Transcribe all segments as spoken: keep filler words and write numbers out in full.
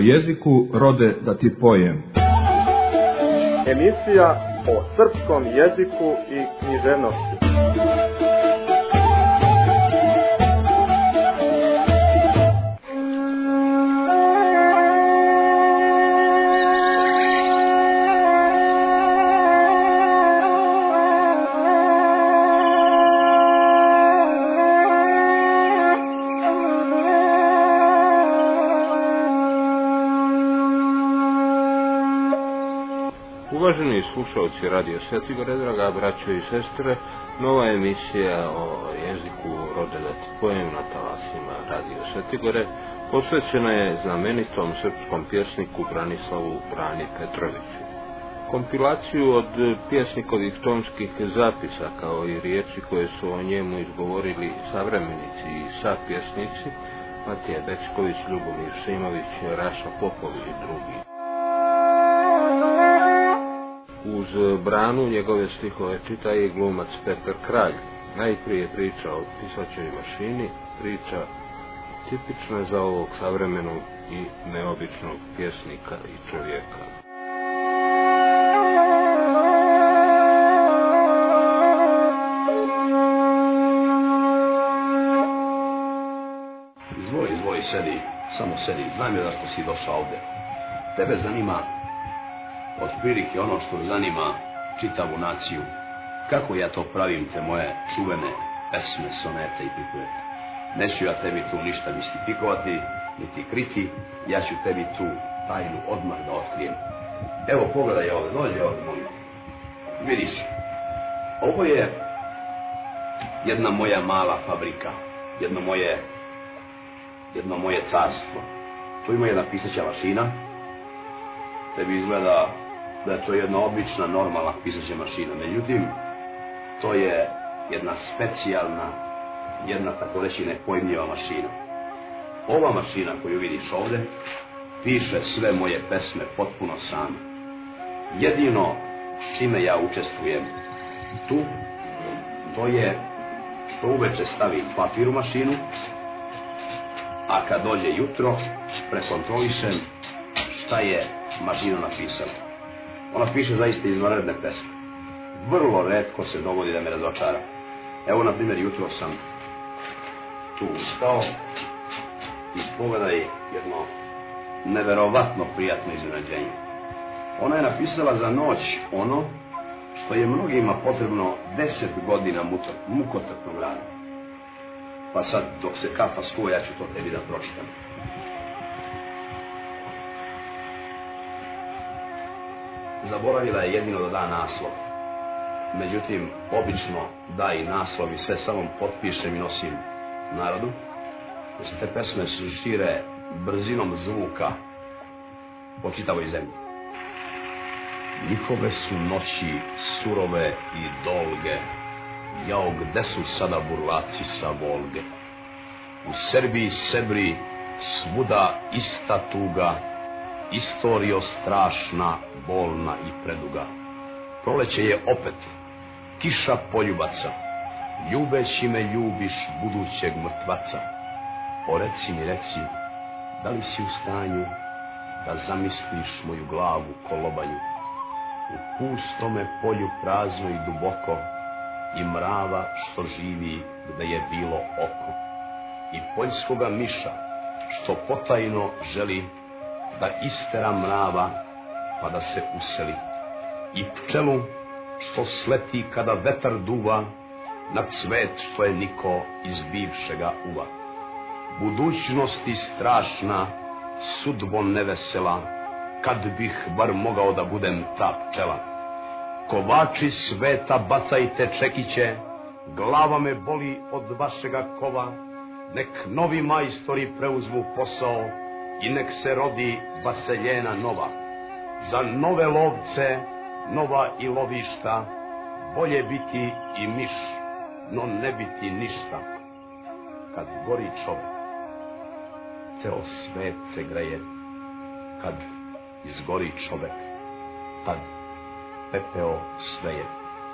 jeziku rode da ti pojem. Emisija o srpskom jeziku i književnosti. Uvaženi slušalci Radio Svetigore, draga braćo i sestre, nova emisija o jeziku rode da ti pojem na talasima Radio Svetigore posvećena je znamenitom srpskom pjesniku Branislavu Brani Petroviću. Kompilaciju od pjesnikovih tonskih zapisa kao i riječi koje su o njemu izgovorili savremenici i sapjesnici Matija Bečković, Ljubomir Šimović, Raša Popov i drugi. Uz Branu njegove stihove čita i glumac Petar Kralj. Najprije priča o pisaćoj mašini, priča tipična za ovog savremenog i neobičnog pjesnika i čovjeka. Izvoli, izvoli, sedi, samo sedi, znam je da što si došao ovdje. Tebe zanima otprilike ono što zanima čitavu naciju. Kako ja to pravim, te moje čuvene pesme, sonete i pripovedke. Neću ja tebi tu ništa mistifikovati, niti kriti, ja ću tebi tu tajnu odmah da otkrijem. Evo, pogledaj ovdje, dođi ovdje, molim. Vidiš, ovo je jedna moja mala fabrika, jedno moje, jedno moje carstvo. Tu ima jedna pisaća mašina. Tebi izgleda da je to jedna obična, normalna pisaća mašina. Međutim, to je jedna specijalna, jedna tako reći nepojmljiva mašina. Ova mašina koju vidiš ovdje piše sve moje pesme potpuno sama. Jedino s čime ja učestvujem tu, to je što uveče stavim papir u mašinu, a kad dođe jutro prekontrolišem šta je mašina napisala. Ona piše zaista izvanredne pesme. Vrlo retko se dogodi da me razočara. Evo, na primjer, jutro sam tu ustao i pogledaj jedno neverovatno prijatno iznenađenje. Ona je napisala za noć ono što je mnogima potrebno deset godina mukotrpnog rada. Pa sad, dok se kafa skuva, ja ću to tebi da pročitam. Zaboravila je jedino da da naslov. Međutim, obično da i naslov i sve samo potpišem i nosim narodu. Da se te pesme šire brzinom zvuka po čitavoj zemlji. Njihove su noći surove i dolge. Jao, gde su sada burlaci sa Volge? U Srbiji sebri svuda ista tuga, istorijo strašna, bolna i preduga. Proleće je opet, kiša poljubaca, ljubeći me ljubiš budućeg mrtvaca. O reci mi reci, da li si u stanju da zamisliš moju glavu kolobanju? U pustome polju prazno i duboko, i mrava što živi gde je bilo oko, i poljskoga miša što potajno želi da istera mrava pa da se useli, i pčelu što sleti kada vetar duva na cvet što je niko iz bivšega uva. Budućnosti strašna, sudbo nevesela, kad bih bar mogao da budem ta pčela. Kovači sveta bacajte čekiće, glava me boli od vašega kova, nek novi majstori preuzmu posao i nek se rodi vaseljena nova. Za nove lovce, nova i lovišta, bolje biti i miš, no ne biti ništa. Kad gori čovek, ceo svet se greje, kad izgori čovek, tad pepeo sveje.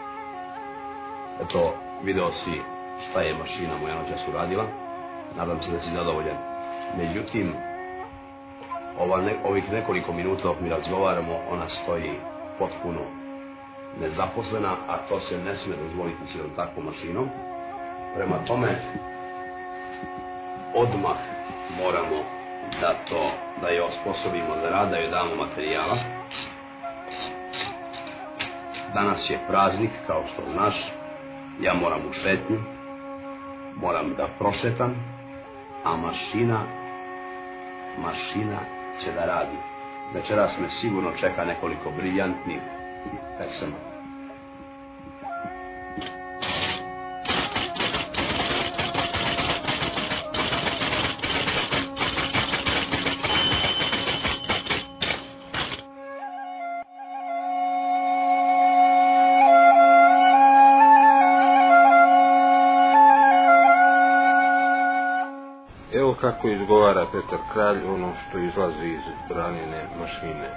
Eto, video si šta je mašina moja noćas uradila. Nadam se da si zadovoljan. Međutim, ova ne, ovih nekoliko minuta dok mi razgovaramo, ona stoji potpuno nezaposlena, a to se ne smije dozvoliti s jednom takvom mašinom. Prema tome, odmah moramo da to, da je osposobimo za rad, da joj damo materijala. Danas je praznik, kao što znaš, ja moram u šetnju, moram da prošetam, a mašina, mašina će da radi. Večeras me sigurno čeka nekoliko briljantnih pesama. Evo kako izgovara Petar Kralj ono što izlazi iz branjene mašine.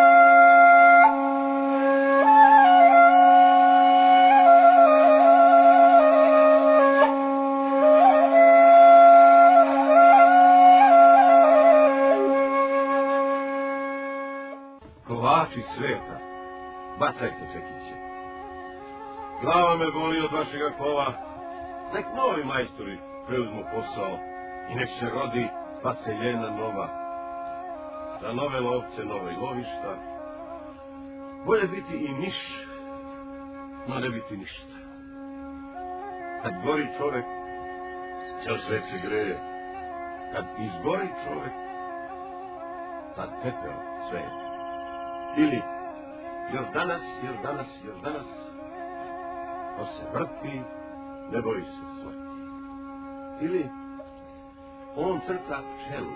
Kovači sveta, bacajte čekiće. Glava me boli od vašega kova, nek novi majstori preuzmu posao i nek se rodi paseljena nova. Za nove lovce, nove lovišta. Bolje biti i miš, no ne biti ništa. Kad gori čovek, cel svet se greje. Kad izgori čovek, tad pepeo sve. Ili, još danas, još danas, još danas, ko se vrti, ne boji se smrti. Ili, on crta pčelu.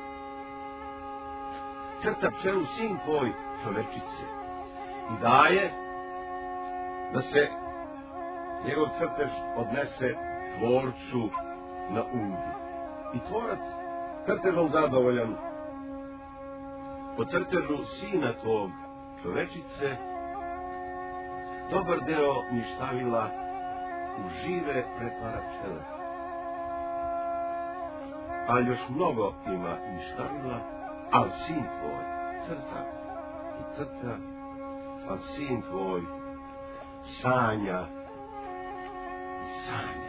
Crta pčelu sin tvoj, čovečice, i daje da se njegov crtež odnese tvorcu na uvid. I tvorac crtežom zadovoljan po crtežu sina tvog, čovečice, dobar deo ništavila u žive pretvara pčele. A još mnogo ima ništavila, al sin tvoj crta i crta, al sin tvoj sanja i sanja.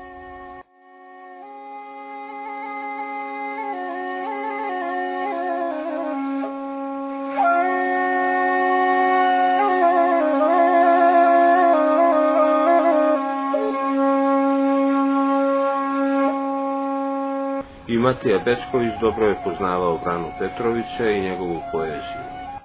I Matija Bečković dobro je poznavao Vranu Petrovića i njegovu poeziju.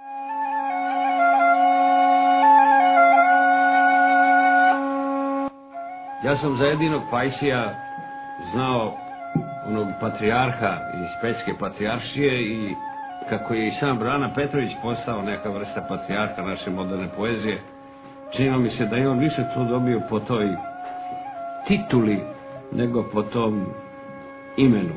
Ja sam za jedinog Pajsija znao onog patrijarha iz Pećke patrijaršije i kako je i sam Vrana Petrović postao neka vrsta patrijarha naše moderne poezije, činilo mi se da je on više to dobio po toj tituli nego po tom imenu.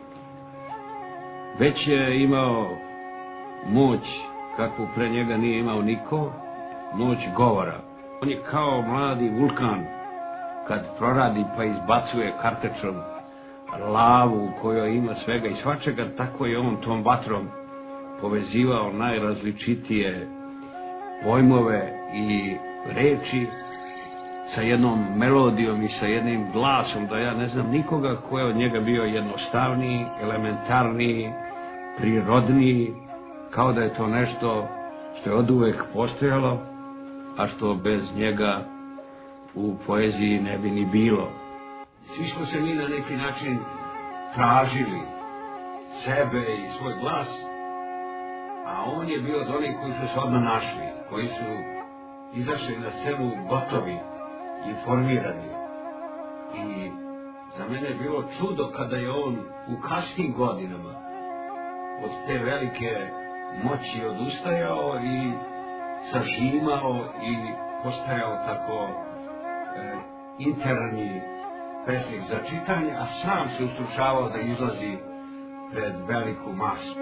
Već je imao moć kakvu pre njega nije imao niko, moć govora. On je kao mladi vulkan kad proradi pa izbacuje kartečom lavu u kojoj ima svega i svačega, tako je on tom vatrom povezivao najrazličitije pojmove i reči sa jednom melodijom i sa jednim glasom, da ja ne znam nikoga ko je od njega bio jednostavniji, elementarniji, prirodniji, kao da je to nešto što je oduvek postojalo, a što bez njega u poeziji ne bi ni bilo. Svi smo se mi na neki način tražili sebe i svoj glas, a on je bio od onih koji su se odmah našli, koji su izašli na scenu gotovi, informirani. I za mene je bilo čudo kada je on u kasnim godinama od te velike moći odustajao i sažimao i postajao tako e, interni pesnik za čitanje, a sam se ustručavao da izlazi pred veliku masu.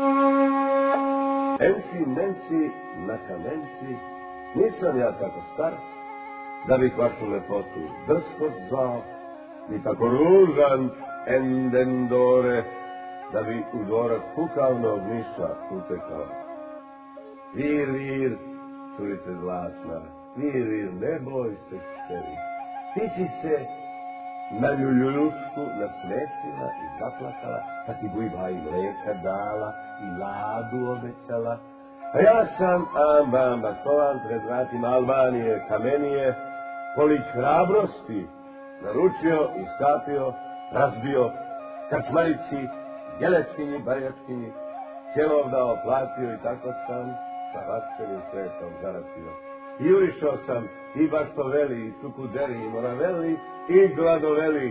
Enci, menci, na kamenci, nisam ja tako star, da bih vašu lepotu drskost zvao, ni tako ružan, endendore, da bi u dvorac kukavnog miša utekao. Vir, vir, curice zlatna, vir, vir, ne boj se kćeri. Ti si se na ljuljušku nasmešila i zaplakala, pa ti bujba i mleka dala i ladu obećala. A ja sam amba, amba, stovan pred vratima Albanije, Kamenije, polić hrabrosti, naručio, iskapio, razbio, kačmarici, jelečkinji, barjačkinji, cjelovdao, platio i tako sam sa vašćenim svetom zaratio. I jurišao sam i Baštoveli, i Cukuderi, i Moraveli, i Gladoveli.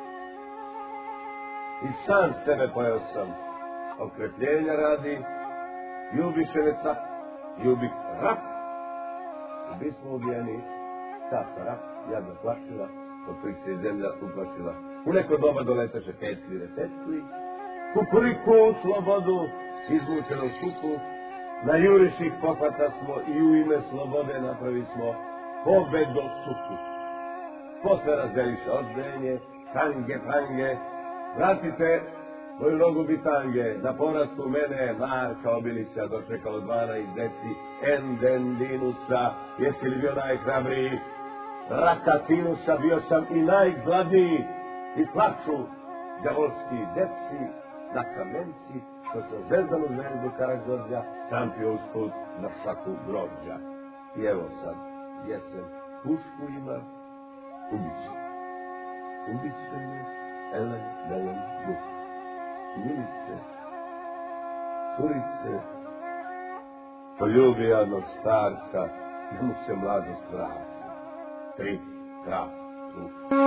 I sam sebe pojeo sam, okrepljenja radi, Ljubiševeca, Ljubik rak. I bismo ubijeni, Stasa rak, jadna plašila, od kojih se zemlja uplašila. U neko doba doleteše petli repetli, kukuriku u slobodu, izmučeno skupu, na juriših pohvata smo i u ime slobode napravi smo pobedo suku. Posle razdeliše ozdenje, tange, pange, vratite moju nogu bitange, na povratku mene Marka Obilića dočekalo dvanaest deci, Endendinusa, jesi li bio najhrabriji? Rakatinusa, bio sam i najgladniji, i plaču đavolski deci na kamenci, što sam zvezdanu zvezdu Karađorđa trampio usput na šaku grožđa. I evo sad, jesen, pušku ima, ubiće. Ubiće me, Elen, Belen, Buk. Milice, curice, poljubi jadnog starca, da mu se mladost vrati. Tri, tra, tu.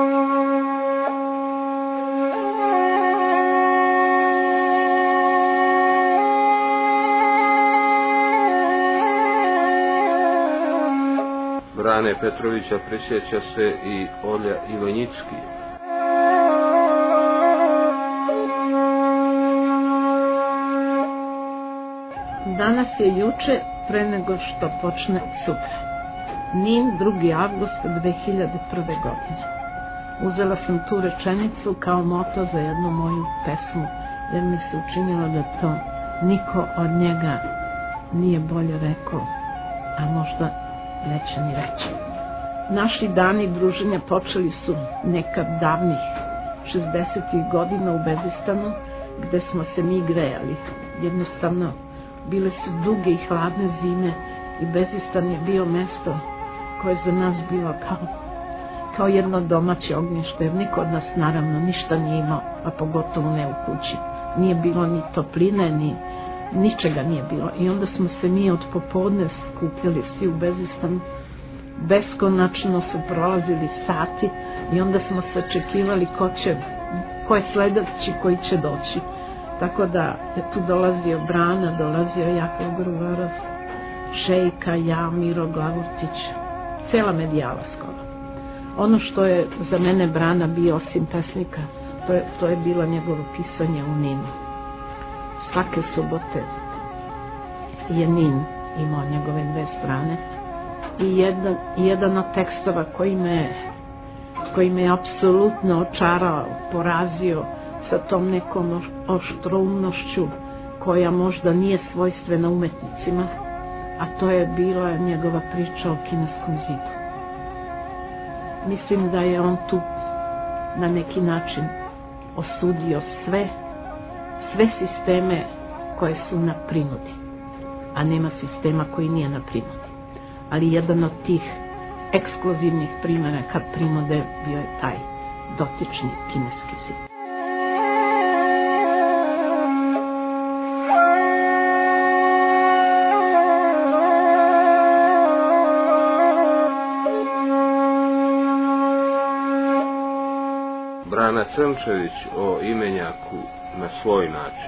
Brane Petrovića prisjeća se i Olja Ivanjicki. Danas je juče pre nego što počne sutra. Nin, drugi avgust dve hiljade prve. godine. Uzela sam tu rečenicu kao moto za jednu moju pesmu, jer mi se učinilo da to niko od njega nije bolje rekao, a možda neće ni reći. Naši dani druženja počeli su nekad davnih šezdesetih godina u Bezistanu, gde smo se mi grejali. Jednostavno, bile su duge i hladne zime i Bezistan je bio mesto koje za nas bilo kao, kao jedno domaće ognjište, jer niko od nas naravno ništa nije imao, a pogotovo ne u kući. Nije bilo ni topline, ni ničega nije bilo. I onda smo se mi od popodne skupljali svi u Bezistanu, beskonačno su prolazili sati i onda smo se očekivali ko će, ko je sledeći koji će doći. Tako da je tu dolazio Brana, dolazio Jakov Gruvarov, Šejka, ja, Miro Glavurtić, cela medijala skoro. Ono što je za mene Brana bio osim pesnika, to je, to je bilo njegovo pisanje u Ninu. Svake subote je Nin imao njegove dve strane i jedan, jedan od tekstova koji me, koji me apsolutno očarao, porazio sa tom nekom oštroumnošću koja možda nije svojstvena umetnicima, a to je bila njegova priča o Kineskom zidu. Mislim da je on tu na neki način osudio sve, sve sisteme koje su na prinudi, a nema sistema koji nije na prinudi. Ali jedan od tih ekskluzivnih primjera kad prinude bio je taj dotični Kineski zid. Brana Crnčević o imenjaku na svoj način.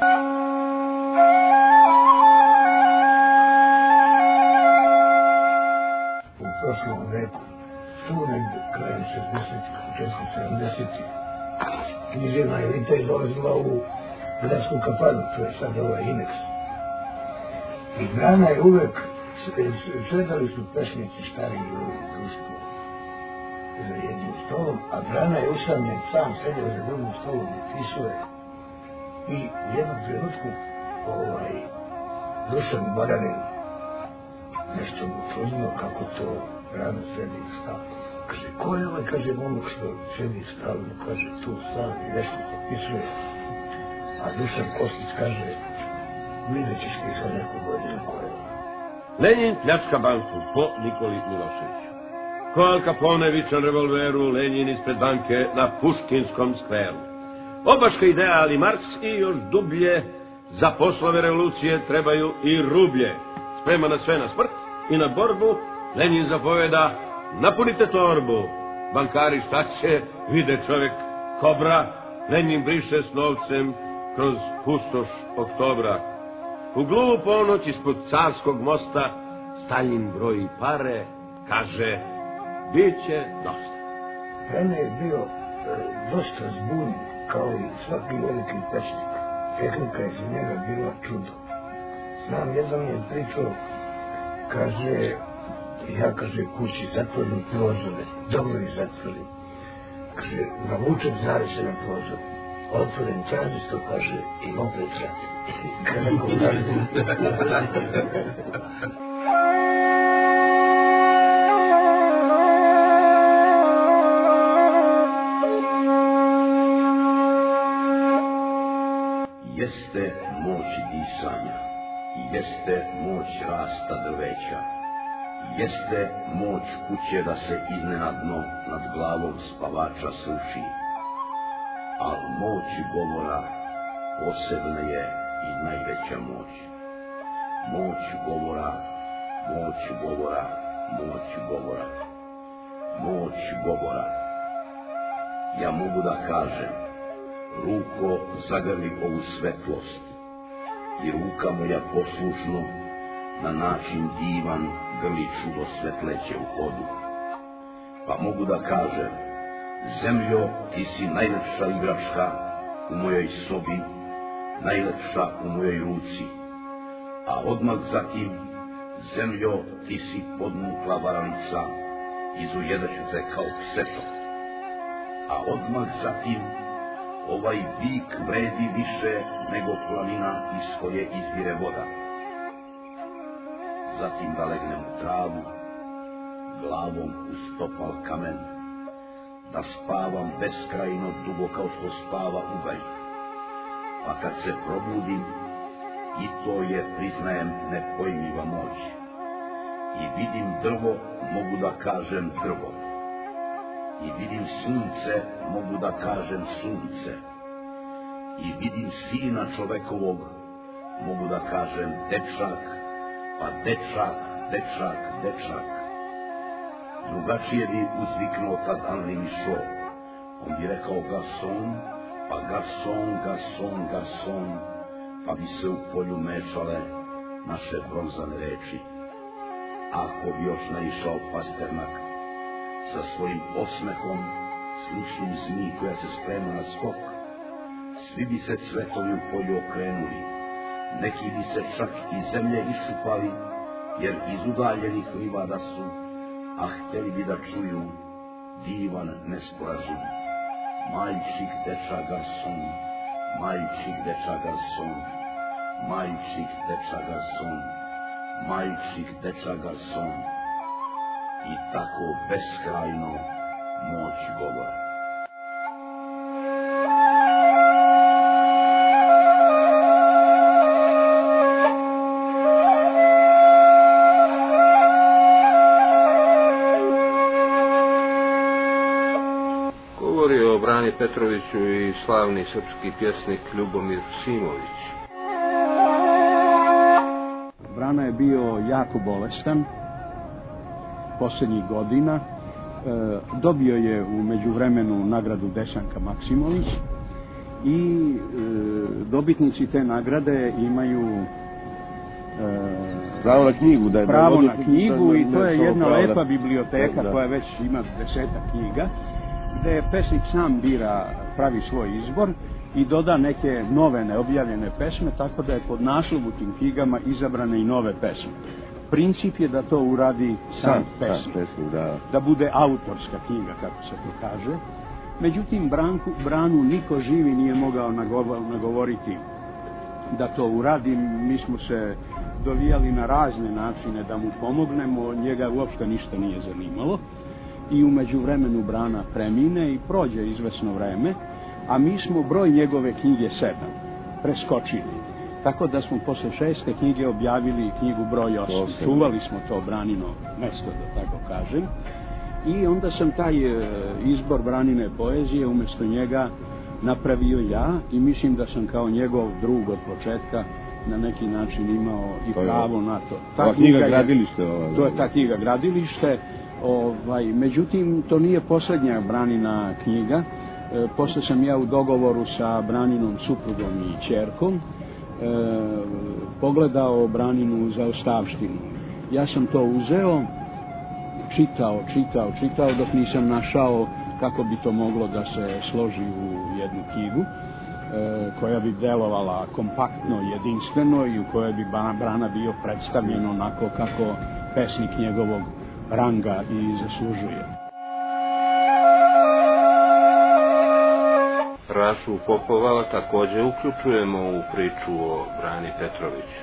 U prošlom veku, tu negdje krajem šezdesetih, početkom sedamdesetih, književna elita je dolazila u gradsku kafanu, to je sad ovaj Ineks. I Brana je uvek, sredali su pesnici stariji u društvu za jednim stolom, a Brana je usamljen sam sedio za drugim stolom i pisuje. I jedno trenutku ovaj, Dušan Baranin nešto mu čudno kako to rano sedi u stavu. Kaže, ko je ovaj, kaže, momak što sedi u stavu, kaže, tu stav i nešto popisuje. A Dušan Kostić kaže, vidjet ćeš ti za neku godinu ko je. Lenjin pljačka banku po Nikoli Miloševiću. Ko Al Capone vičan revolveru, Lenjin ispred banke na Puškinskom skveru. Obaška ideja, ali Marks i još dublje, za poslove revolucije trebaju i rublje. Sprema na sve na smrt i na borbu, Lenjin zapoveda, napunite torbu. Bankari šta će, vide čovjek kobra, Lenjin briše s novcem kroz pustoš oktobra. U glupu ponoć ispod Carskog mosta Staljin broji pare, kaže, bit će dosta. Rene je bio e, dosta zbunjen, kao i svaki veliki pesnik. Tehnika je za njega bila čudo. Znam, jedan je pričao, kaže, ja, kaže, kući zatvorim prozore, dobro ih zatvorim. Kaže, navučem zavese na prozor, otvorim tranzistor, kaže, i opet radim. Kako radim. Jeste moć disanja, jeste moć rasta drveća, jeste moć kuće da se iznenadno nad glavom spavača sruši, al moć govora posebna je i najveća moć. Moć govora, moć govora, moć govora, moć govora. Ja mogu da kažem, ruko, zagrli ovu svetlost i ruka moja poslušno na način divan grli čudo svetleće u hodu. Pa mogu da kažem, zemljo, ti si najlepša igračka u mojoj sobi, najlepša u mojoj ruci, a odmah zatim, zemljo, ti si podmukla varalica, izujedaću te kao pseto, a odmah zatim, ovaj vik vredi više nego planina iz koje izvire voda. Zatim da legnem u travu, glavom u stopal kamen, da spavam beskrajno dugo kao što spava ugalj. Pa kad se probudim, i to je, priznajem, nepojmljiva moć. I vidim drvo, mogu da kažem drvo. I vidim sunce, mogu da kažem sunce. I vidim sina čovekovog, mogu da kažem dečak, pa dečak, dečak, dečak. Drugačije bi uzviknuo tad Anli Mišo. On bi rekao garson, pa garson, garson, garson, pa bi se u polju mešale naše bronzane reči. Ako bi još naišao Pasternak sa svojim osmehom, sličnim zmiji koja se sprema na skok, svi bi se cvetovi u polju okrenuli, neki bi se čak i zemlje iščupali, jer iz udaljenih livada su, a htjeli bi da čuju divan nesporazum. Mальчик deča garson, mальчик deča garson, mальчик deča garson, mальчик deča garson. I tako beskrajno moć govora. Govori o Brani Petroviću i slavni srpski pjesnik Ljubomir Simović. Brana je bio jako bolestan posljednjih godina. E, dobio je u međuvremenu nagradu Desanka Maksimović i e, dobitnici te nagrade imaju e, pravo na knjigu, da je pravo na knjigu da, i to je jedna pravo, lepa da, biblioteka da. koja već ima desetak knjiga, gdje pesnik sam bira, pravi svoj izbor i doda neke nove neobjavljene pesme, tako da je pod naslov u tim knjigama izabrane i nove pesme. Princip je da to uradi sam, sam pesnik, pesnik da. da bude autorska knjiga, kako se to kaže. Međutim, Branku, Branu niko živi nije mogao nagovoriti da to uradim. Mi smo se dovijali na razne načine da mu pomognemo, njega uopšte ništa nije zanimalo i u međuvremenu Brana premine i prođe izvesno vreme, a mi smo broj njegove knjige sedam preskočili. Tako da smo posle šeste knjige objavili knjigu broj osam. Čuvali smo to Branino mesto, da tako kažem. I onda sam taj izbor Branine poezije umjesto njega napravio ja i mislim da sam kao njegov drug od početka na neki način imao i to pravo je, na to. Ta knjiga je, Gradilište. Ovaj, to je ta knjiga Gradilište. Ovaj, međutim, to nije posljednja Branina knjiga. E, posle sam ja u dogovoru sa Braninom suprugom i ćerkom e, pogledao Braninu zaostavštinu. Ja sam to uzeo, čitao, čitao, čitao dok nisam našao kako bi to moglo da se složi u jednu knjigu e, koja bi delovala kompaktno, jedinstveno i u kojoj bi Brana bio predstavljen onako kako pesnik njegovog ranga i zaslužuje. Rašu Popova također uključujemo u priču o Brani Petroviću.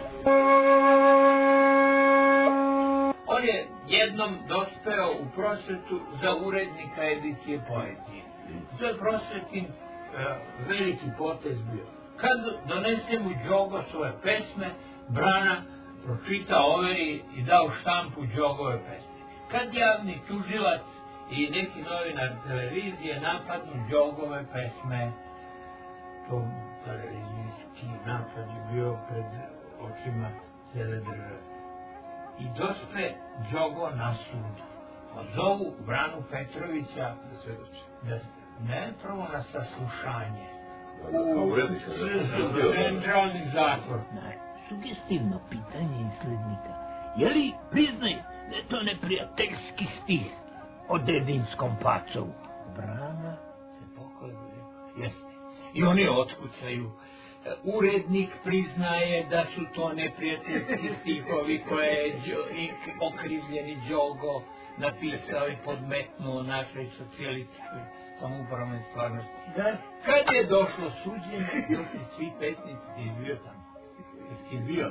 On je jednom dospeo u prosvetu za urednika edicije poezije. To je prosvetin uh, veliki potez bio. Kad donese mu Đogo svoje pesme, Brana pročita, overi i dao štampu Đogove pesme. Kad javni tužilac i neki novinar televizije napadnu Đogove pesme, to televizijski napad je bio pred očima cijele države. I dospe Đogo na sud. Zovu Branu Petrovića da, ne, prvo na saslušanje. U centralni zatvor. Sugestivno pitanje izslednika. Je li priznaj da je to neprijateljski stih o dedinskom pacovu? Brana se poklebuje. Jeste. I oni otkucaju. Urednik priznaje da su to neprijateljski stihovi koje je okrivljeni Đogo napisao i podmetnuo našoj socijalističkoj samoupravnoj stvarnosti. Kad je došlo suđenje, došli svi pesnici, ti je bio tamo. Ti je bio.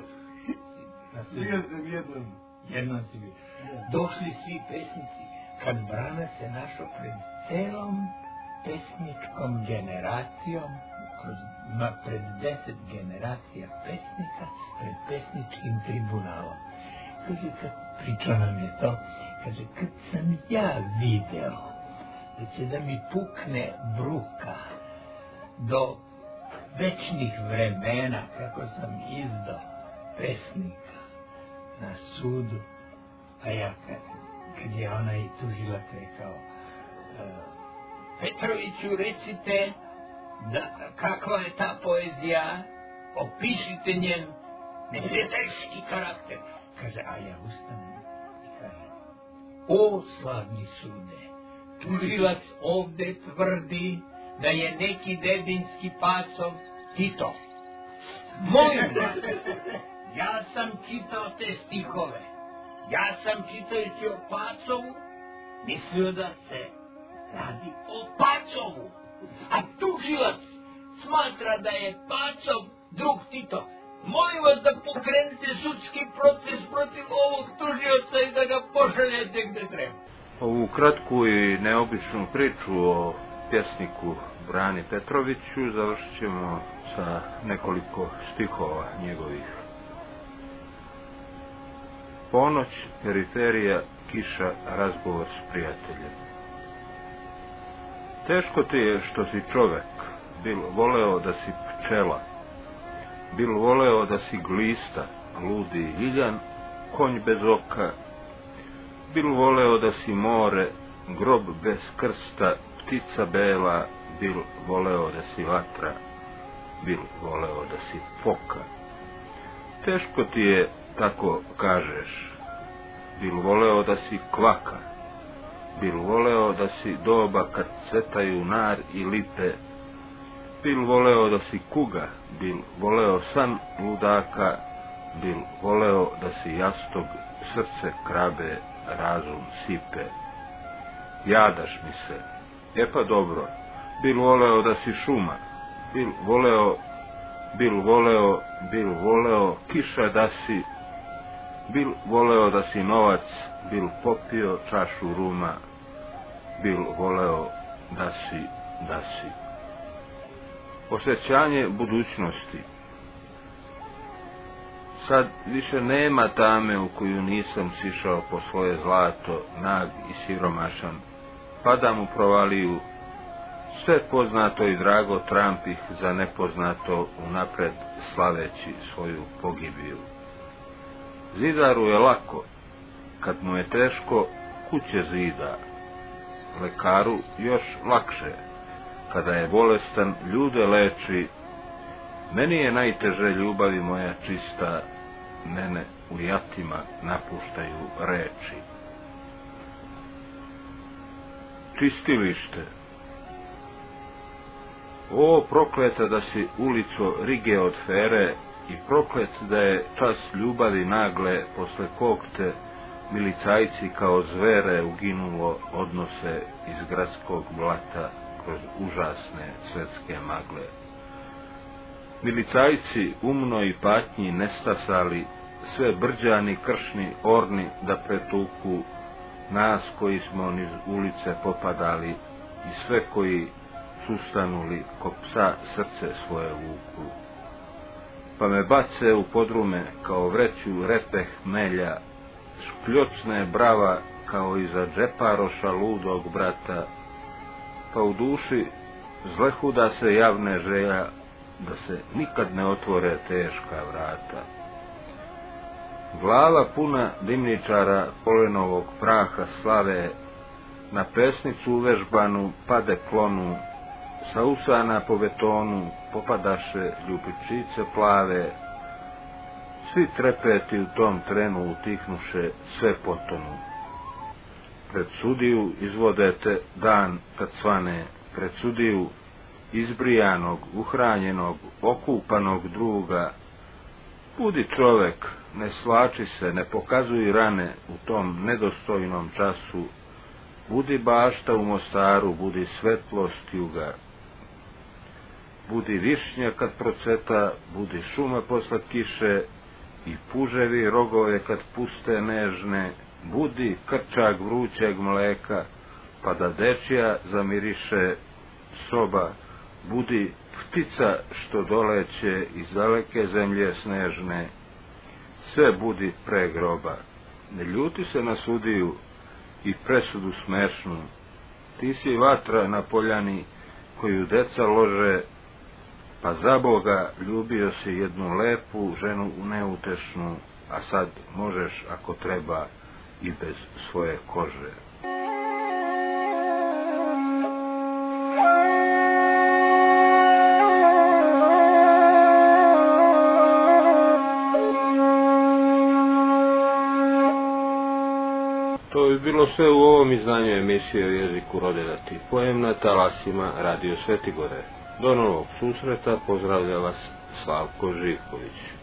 Bio sam jednom. Jednom si bio. Došli svi pesnici, kad Brana se našao pred celom pesničkom generacijom, kroz ma pred deset generacija pesnika, pred pesničkim tribunalom. Kaže, kad priča nam je to, kaže, kad sam ja video da će da mi pukne bruka do večnih vremena, kako sam izdao pesnika na sudu, a ja kad, kad je onaj tužilac rekao, Petroviću, recite, da, kakva je ta poezija, opišite njen neprijateljski karakter. Kaže, a ja ustanem i kažem, o slavni sude, tužilac ovde tvrdi da je neki dedinski pacov Tito. Molim vas, ja sam čitao te stihove, ja sam čitajući o Pacovu mislio da se radi o Pacovu. A tužilac smatra da je Pacov drug Tito. Molim vas da pokrenete sudski proces protiv ovog tužioca i da ga pošaljete gde treba. Ovu kratku i neobičnu priču o pjesniku Brani Petroviću završit ćemo sa nekoliko stihova njegovih. Ponoć, periferija, kiša, razgovor s prijateljem. Teško ti je što si čovek, bil voleo da si pčela, bil voleo da si glista, ludi iljan, konj bez oka, bil voleo da si more, grob bez krsta, ptica bela, bil voleo da si vatra, bil voleo da si foka. Teško ti je, tako kažeš, bil voleo da si kvaka, bil voleo da si doba kad cvetaju nar i lipe, bil voleo da si kuga, bil voleo san ludaka, bil voleo da si jastog, srce krabe, razum sipe. Jadaš mi se, e pa dobro, bil voleo da si šuma, bil voleo bil voleo, bil voleo kiša da si, bil voleo da si novac, bil popio čašu ruma, bil voleo da si, da si. Osjećanje budućnosti. Sad više nema tame u koju nisam sišao po svoje zlato, nag i siromašan. Padam u provaliju, sve poznato i drago trampih za nepoznato unapred slaveći svoju pogibiju. Zidaru je lako, kad mu je teško kuće zida. Lekaru još lakše, kada je bolestan ljude leči. Meni je najteže ljubavi moja čista, mene u jatima napuštaju reči. Čistilište. O, prokleta da si ulico Rige od Fere i proklet da je čas ljubavi nagle posle kog te milicajci kao zvere uginulo odnose iz gradskog blata kroz užasne svetske magle. Milicajci umno i patnji nestasali, sve brđani, kršni, orni da pretuku nas koji smo niz ulice popadali i sve koji sustanuli ko psa srce svoje vuku. Pa me bace u podrume kao vreću repe hmelja, škljocne brava kao iza džeparoša ludog brata, pa u duši zlehuda se javne želja da se nikad ne otvore teška vrata. Glava puna dimničara polenovog praha slave, na pesnicu uvežbanu pade klonu, sa usana po betonu popadaše ljubičice plave, svi trepeti u tom trenu utihnuše, sve potonu. Pred sudiju izvodete dan kad svane, pred sudiju izbrijanog, uhranjenog, okupanog druga. Budi čovek, ne slači se, ne pokazuj rane u tom nedostojnom času, budi bašta u Mostaru, budi svetlost juga. Budi višnja kad proceta, budi šuma posle kiše i puževi rogove kad puste nežne, budi krčak vrućeg mleka, pa da dečija zamiriše soba, budi ptica što doleće iz daleke zemlje snežne, sve budi pre groba. Ne ljuti se na sudiju i presudu smešnu, ti si vatra na poljani koju deca lože, pa za Boga ljubio si jednu lepu ženu neutešnu, a sad možeš ako treba i bez svoje kože. To bi bilo sve u ovom izdanju emisije o jeziku Rodedati, pojem na talasima Radio Svetigore. Do novog susreta, pozdravlja vas Slavko Živković.